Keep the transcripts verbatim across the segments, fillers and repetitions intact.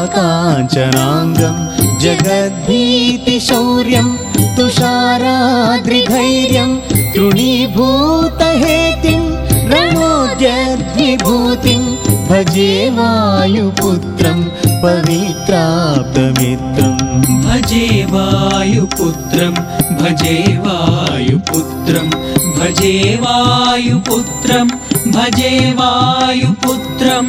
काञ्चनाङ्गं जगद्भीतिशौर्यं तुषाराद्रिधैर्यं तृणीभूतहेतिं रणोद्यद्विभूतिं भजे वायुपुत्रं पवित्राप्तमित्रं भजे वायुपुत्रं भजे वायुपुत्रं भजे वायुपुत्रं भजे वायुपुत्रम्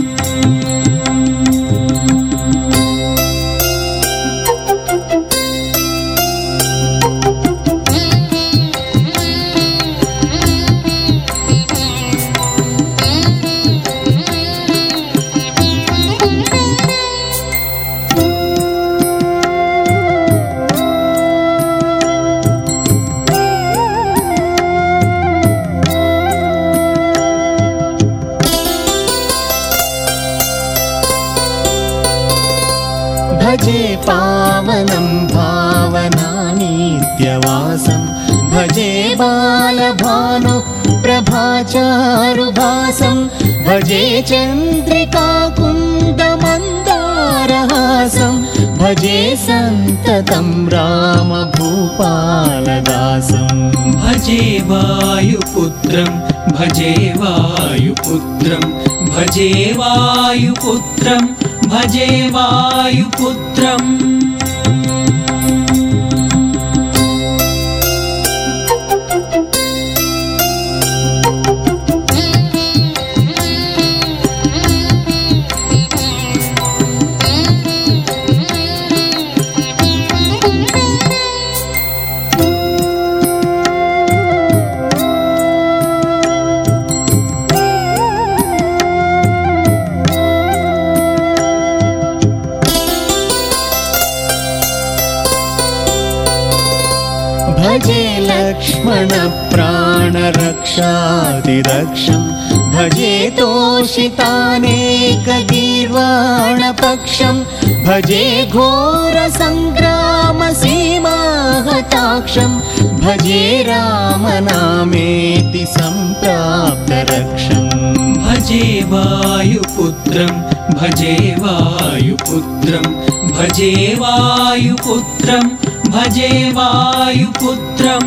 भजे पावनं भावनानित्यवासं भजे बालभानु प्रभाचारुभासं भजे चन्द्रिकाकुन्दमन्दारहासं भजे सन्ततं रामभूपालदासं भजे वायुपुत्रं भजे वायुपुत्रं भजे वायुपुत्रं भजे वायुपुत्रम् भजे लक्ष्मणप्राणरक्षादिरक्षं भजे तोषितानेकगीर्वाणपक्षं भजे घोरसङ्ग्रामसीमाहताक्षं भजे रामनामेति सम्प्राप्तरक्षं भजे वायुपुत्रं भजे वायुपुत्रं भजे वायुपुत्रं भजे वायुपुत्रम्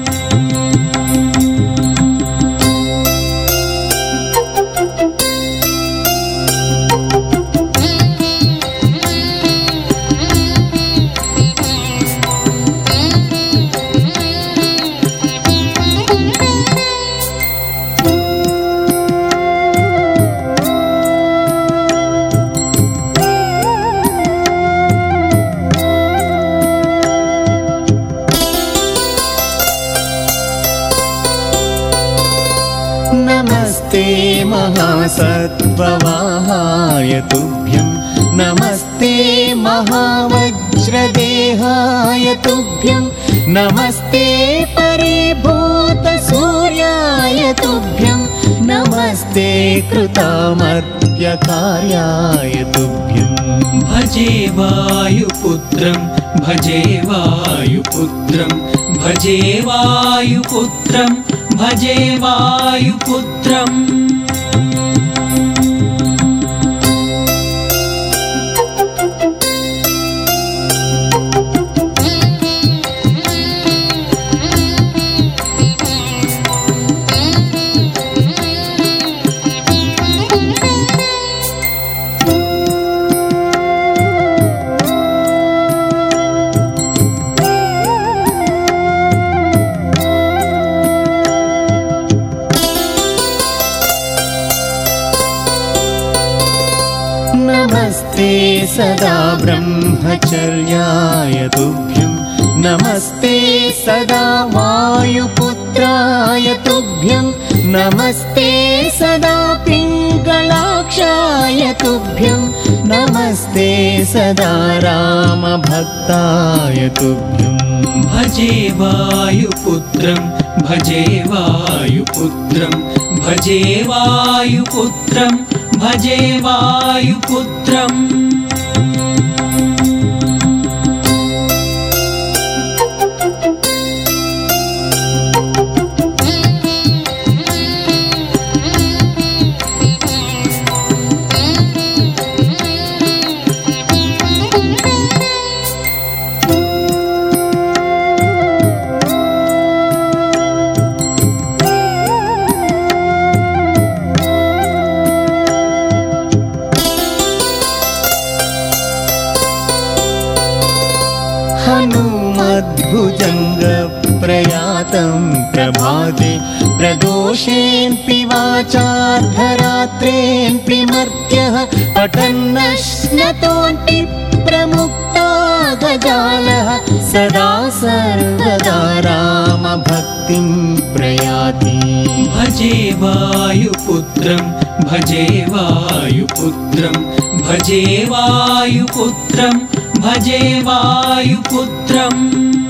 नमस्ते महासत्त्ववाहाय तुभ्यं नमस्ते महावज्रदेहाय तुभ्यं नमस्ते परिभूतसूर्याय तुभ्यं नमस्ते कृतामर्त्यकार्याय तुभ्यं भजे वायुपुत्रं भजे वायुपुत्रं भजे वायुपुत्रं भजे वायुपुत्रम् नमस्ते सदा ब्रह्मचर्याय तुभ्यं नमस्ते सदा वायुपुत्राय तुभ्यं नमस्ते सदा पिङ्गलाक्षाय तुभ्यं नमस्ते सदा रामभक्ताय तुभ्यं भजे वायुपुत्रं भजे वायुपुत्रं भजे वायुपुत्रं भजे वायुपुत्रम् हनुमद्भुजङ्गप्रयातं प्रभाते प्रदोषेऽपि वाचार्धरात्रेऽपि मर्त्यः पठन्नश्नतोऽपि प्रमुक्ता गजालः सदा सर्वदा रामभक्तिं प्रयाति। भजे वायुपुत्रं भजे वायुपुत्रं भजे वायुपुत्रं भजे वायुपुत्रम्।